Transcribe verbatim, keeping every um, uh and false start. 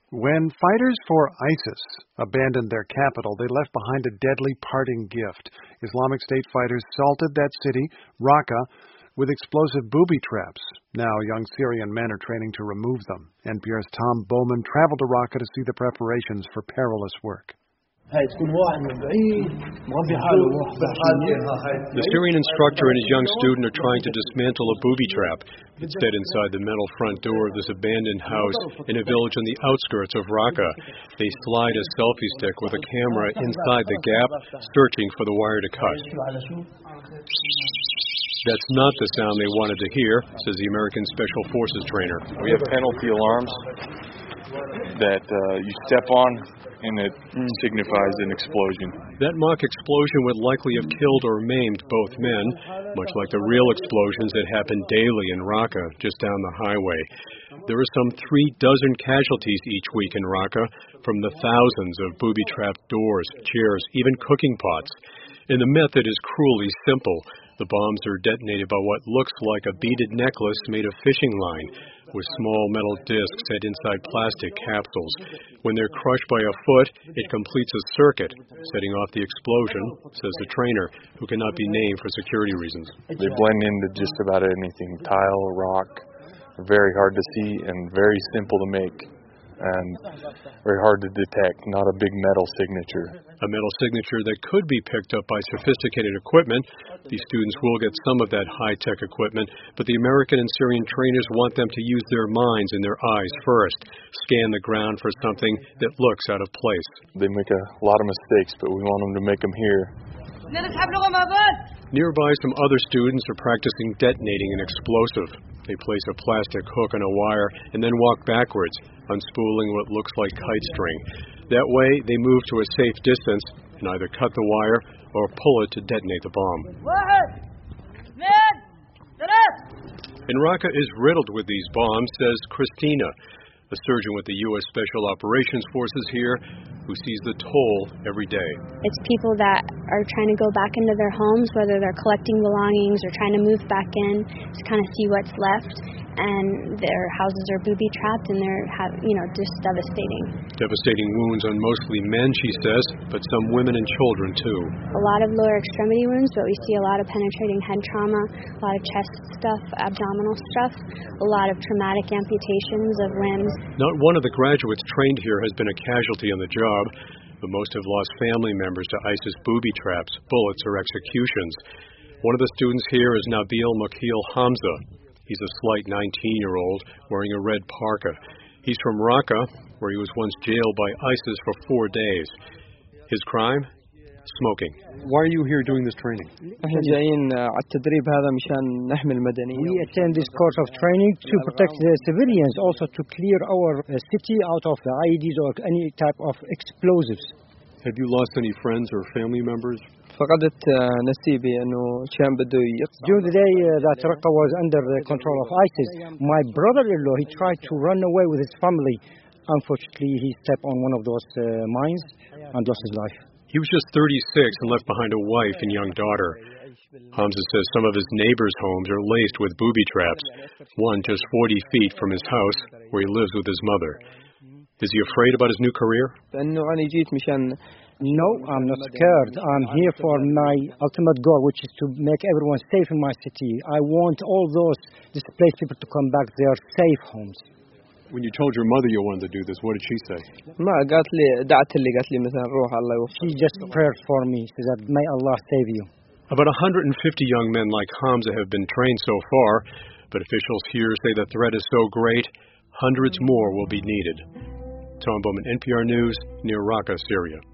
When fighters for ISIS abandoned their capital, they left behind a deadly parting gift. Islamic State fighters salted that city, Raqqa, with explosive booby traps. Now young Syrian men are training to remove them. N P R's Tom Bowman traveled to Raqqa to see the preparations for perilous work. The Syrian instructor and his young student are trying to dismantle a booby trap. It's set inside the metal front door of this abandoned house in a village on the outskirts of Raqqa. They slide a selfie stick with a camera inside the gap, searching for the wire to cut. That's not the sound they wanted to hear, says the American Special Forces trainer. We have penalty alarms that uh, you step on, and it signifies an explosion. That mock explosion would likely have killed or maimed both men, much like the real explosions that happen daily in Raqqa, just down the highway. There are some three dozen casualties each week in Raqqa, from the thousands of booby-trapped doors, chairs, even cooking pots. And the method is cruelly simple. The bombs are detonated by what looks like a beaded necklace made of fishing line, with small metal discs set inside plastic capsules. When they're crushed by a foot, it completes a circuit, setting off the explosion, says the trainer, who cannot be named for security reasons. They blend into just about anything, tile, rock, very hard to see and very simple to make, and very hard to detect, not a big metal signature. A metal signature that could be picked up by sophisticated equipment. These students will get some of that high-tech equipment, but the American and Syrian trainers want them to use their minds and their eyes first, scan the ground for something that looks out of place. They make a lot of mistakes, but we want them to make them here. Nearby, some other students are practicing detonating an explosive. They place a plastic hook on a wire and then walk backwards, unspooling what looks like kite string. That way, they move to a safe distance and either cut the wire or pull it to detonate the bomb. And Raqqa is riddled with these bombs, says Christina, a surgeon with the U S Special Operations Forces here, who sees the toll every day. It's people that are trying to go back into their homes, whether they're collecting belongings or trying to move back in to kind of see what's left, and their houses are booby-trapped, and they're, have, you know, just devastating. Devastating wounds on mostly men, she says, but some women and children, too. A lot of lower extremity wounds, but we see a lot of penetrating head trauma, a lot of chest stuff, abdominal stuff, a lot of traumatic amputations of limbs. Not one of the graduates trained here has been a casualty on the job, but most have lost family members to ISIS booby traps, bullets, or executions. One of the students here is Nabil Makil Hamza. He's a slight nineteen-year-old wearing a red parka. He's from Raqqa, where he was once jailed by ISIS for four days. His crime? Smoking. Why are you here doing this training? We attend this course of training to protect the civilians, also to clear our city out of the I E Ds or any type of explosives. Have you lost any friends or family members? During the day uh, that Raqqa was under the control of ISIS, my brother-in-law, he tried to run away with his family. Unfortunately, he stepped on one of those uh, mines and lost his life. He was just thirty-six and left behind a wife and young daughter. Hamza says some of his neighbors' homes are laced with booby traps, one just forty feet from his house, where he lives with his mother. Is he afraid about his new career? No, I'm not scared. I'm here for my ultimate goal, which is to make everyone safe in my city. I want all those displaced people to come back to their safe homes. When you told your mother you wanted to do this, what did she say? She just prayed for me. She said, may Allah save you. About one hundred fifty young men like Hamza have been trained so far, but officials here say the threat is so great, hundreds more will be needed. Tom Bowman, N P R News, near Raqqa, Syria.